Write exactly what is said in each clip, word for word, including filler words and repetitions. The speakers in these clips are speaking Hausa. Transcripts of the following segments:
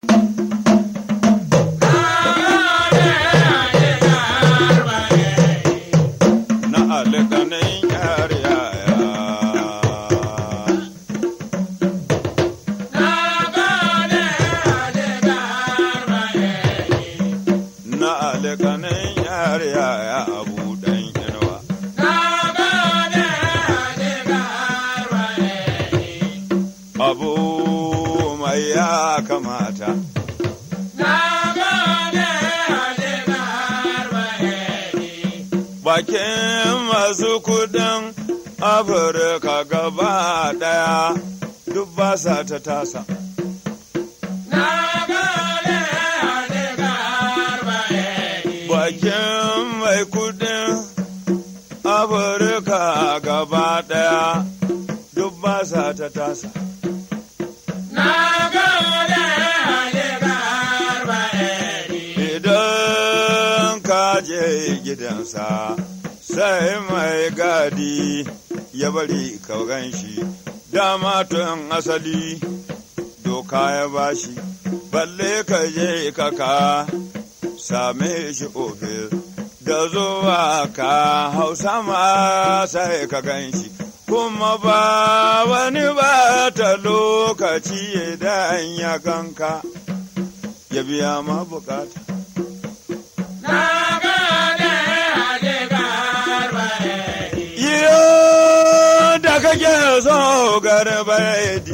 Abu mai ya kamata. Bakin masu kudin Afirka gaba daya duk ba sa ta tasa. Bakin mai kudin Afirka gaba daya duk ba sa ta tasa. Idan ka je gidansa sai mai gadi ya bari ka gan shi, dama tun asali doka ya bashi, balle ka je kaka same shi ofis da zuwa ka hausa ma sai ka gan shi. Kuma ba wani ba ta lokaci idan ya ganka ya biya ma bukata. Iyo da kake so garbaidi,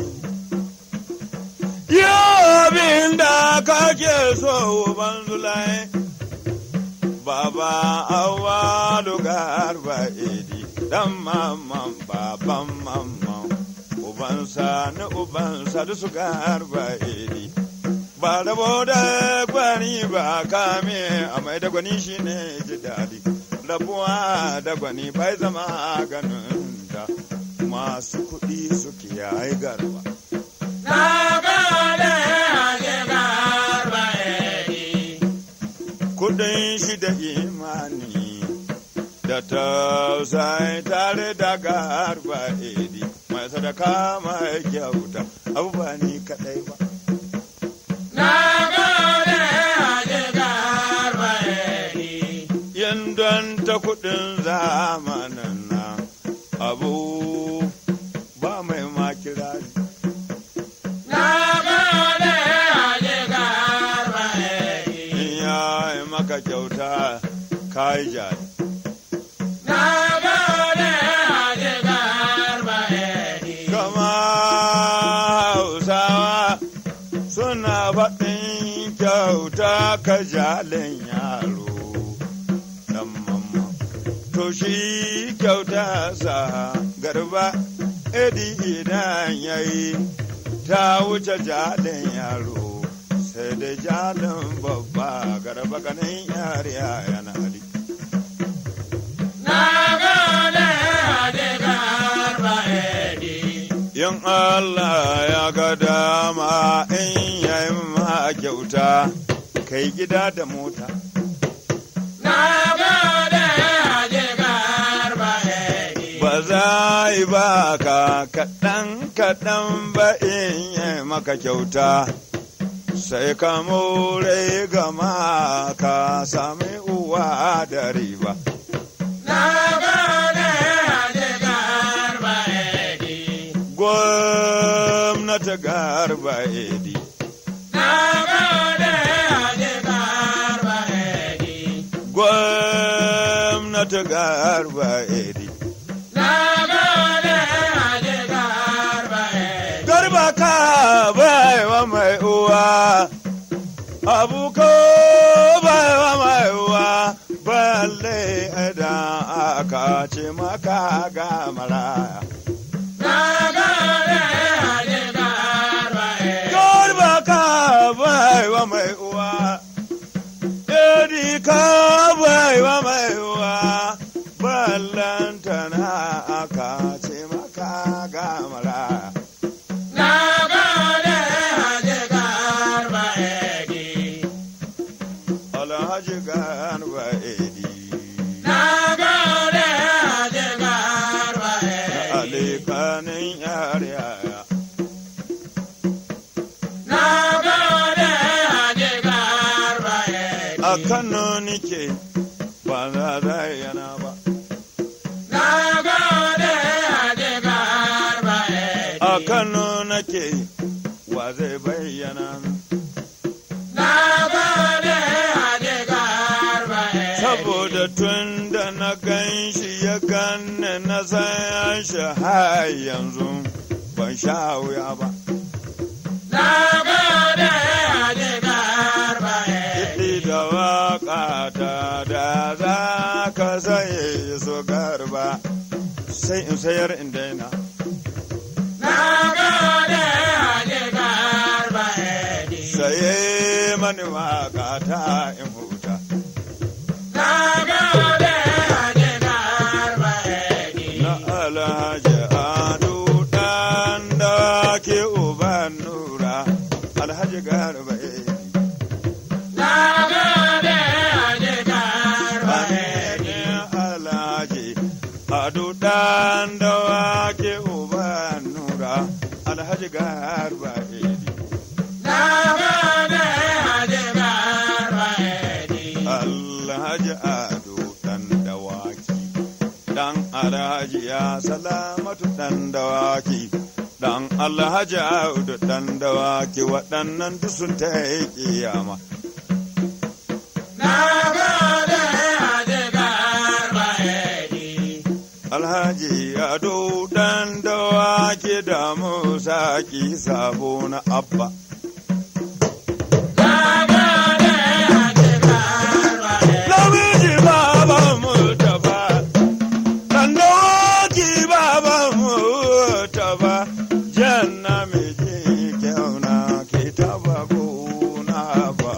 yo abin da kake so banzulai, baba awalu garbaidi. Dan mamman baban mamman ubansa na ubansa da su garba iri ba rabo da gwani ba kame a mai da gwani shi ne ji daɗi rabuwa da gwani bai zama ganin da masu kuɗi suke yayi garba. Na gane haje garba iri kuɗin shi da imani da tausayi tare da garba edi mai sadaka mai kyauta abu ba ni kadai ba. Na gode haje garba edi yin don ta kudin zamanin nan abu ba mai makirari. Na gode haje garba edi in ya yi maka kyauta kai jari. Suna faɗin kyauta ka jalin yaro ɗan mamma, to shi kyauta sa garba edi idan yayi ta wuce jalin yaro sai da jalin babba garba kanin yariya yana hali. Na gane hade garba edi yin Allah ya ga dama in yayi ma kyauta kai gida da mota. Na gode haje garba edi ba za yi ba ka kaɗan kaɗan ba in yayi maka kyauta sai ka more gama ka sami uwa da riba. Na gode haje garba edi gwamnati garba edi. Na gode haje garba edi gwamnati garba edi. Na gode haje garba edi garba ka bai wa mai uwa abu ko bai wa mai uwa balle idan aka ce maka ga maraya. Na gode haje garba edi garba ka bai wa mai uwa edi ka bai wa mai uwa ballantana aka ce maka ga maraya. Na gode haje garba edi alhaji garba edi. Na gode haje garba edi alikanin yariya. Na gode a Kano nike ba za zayyana ba. A Kano nake wa zai bayyana saboda tun da na gan shi ya ganne na san shi har yanzu ban sha wuya ba. Kiɗi da waƙa ta da za ka saye su garba sai in sayar in daina. Saye mani waƙa ta in huta. Na Alhaji Ado ɗan da ke uban Nura, Alhaji Garba Edi. Alhaji Ado ɗan da ke uban Nura, Alhaji Garba Edi. Alhaji Ado ɗan dawaki, ɗan Alhaji ya Salamatu ɗan dawaki, ɗan Alhaji Audu ɗan dawaki, waɗannan duk sun ta yi kiyama. Alhaji Ado ɗan dawaki da Musa ki sabo na Abba. Namiji baba Murtaba, ɗan dawaki baba Murtaba, jan namiji kyauna ke taba gona ba.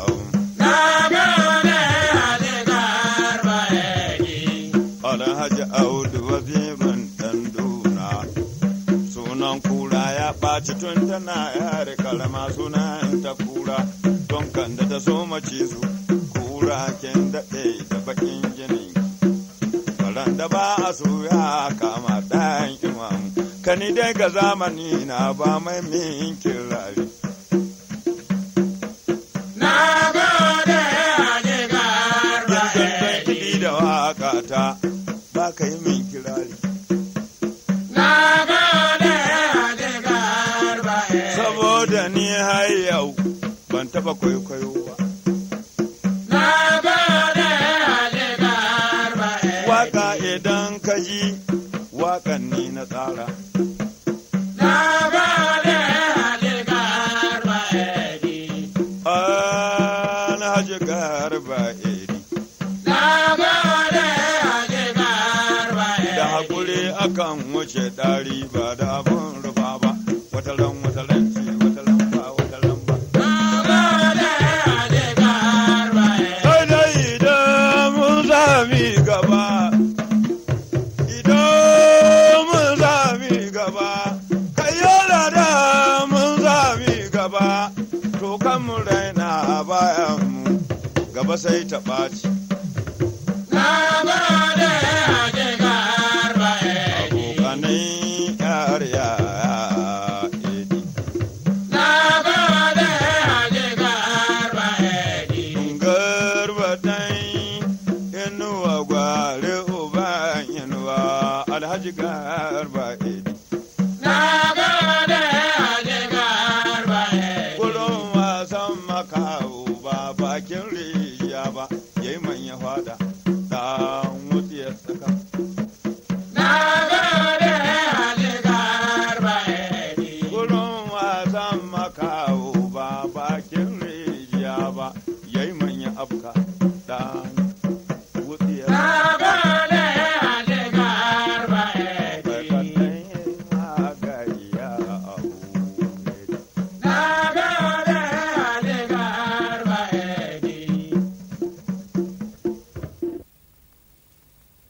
Alhaji Audu wazirin ɗan duna, sunan kura ya ɓaci tun tana yare karama sunan ta kura, don kan da ta so mace su kura kin daɗe da bakin jini. Karan da ba a so ya kama ɗayan imam, kani dai ga zamani na ba mai min kirari. Da waka ta ba ka yi min kirari. Saboda ni har yau ban taba kwaikwayo ba. Waka idan ka ji wakan ni na tsara. Alhaji Garba Edi. Da hakuri akan wuce ɗari ba da abun rufa ba, wataran wataran ce wataran ba wataran ba. Sai dai idan mun sami gaba, idan mun sami gaba, kai yola da mun sami gaba, to kan mu raina bayan mu gaba sai ta ɓaci. Alhaji Garba Edi. Kullum wasan makaho ba bakin rijiya ba, yayi manya fada, ɗan wutsiyar tsaka.